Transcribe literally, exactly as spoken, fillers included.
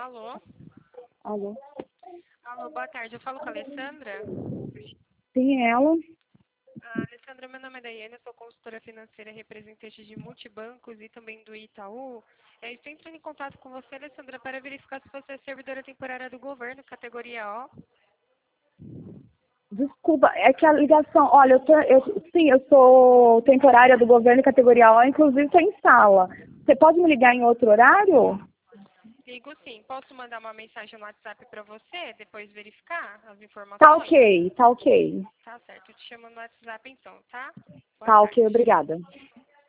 Alô? Alô? Alô, boa tarde. Eu falo com a Alessandra. Sim, é ela. Ah, Alessandra, meu nome é Daiane, eu sou consultora financeira representante de multibancos e também do Itaú. É, estou entrando em contato com você, Alessandra, para verificar se você é servidora temporária do governo, categoria O. Desculpa, é que a ligação... Olha, eu, tô, eu sim, eu sou temporária do governo categoria O, inclusive estou em sala. Você pode me ligar em outro horário? Ligo sim. Posso mandar uma mensagem no WhatsApp para você, depois verificar as informações? Tá ok, tá ok. Tá certo. Eu te chamo no WhatsApp então, tá? Boa Tá ok, tarde. obrigada.